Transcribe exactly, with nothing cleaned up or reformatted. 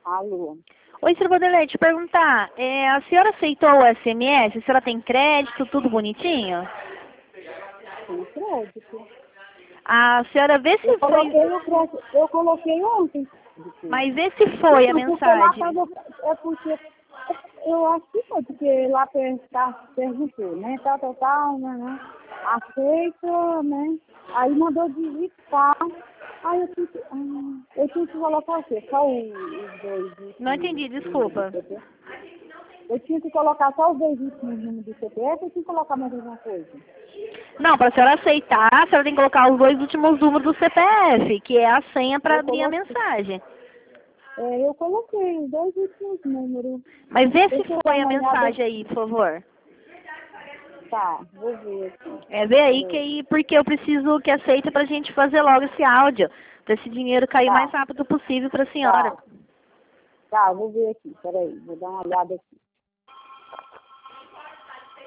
Alô? Oi, senhora Vanderlei, te perguntar, é, a senhora aceitou o S M S? A senhora tem crédito, tudo bonitinho? Tem crédito. A senhora vê Eu se foi... coloquei o crédito, eu coloquei ontem. Mas vê se foi a Então, porque lá mensagem. tava, é porque, eu acho que foi, porque lá per- tá- perguntou, né, tal, tal, tal, né, né, aceita, né, aí mandou digitar, aí eu tinha que, ah, eu tinha que colocar o quê? Só o- os dois Não últimos entendi, números do desculpa. C P F? Eu tinha que colocar só os dois últimos números do C P F ou tinha que colocar mais alguma coisa? Não, para a senhora aceitar, a senhora tem que colocar os dois últimos números do C P F, que é a senha para Eu abrir a coloquei, mensagem. é, eu coloquei os dois últimos números. Mas vê se Deixa eu dar foi a uma olhada mensagem aqui. aí, por favor. Tá, vou ver aqui. É, vê aí que Peraí. aí, porque eu preciso que aceite pra gente fazer logo esse áudio, para esse dinheiro cair o mais Tá, rápido possível para a senhora. tá. Tá, vou ver aqui. Peraí, vou dar uma olhada aqui.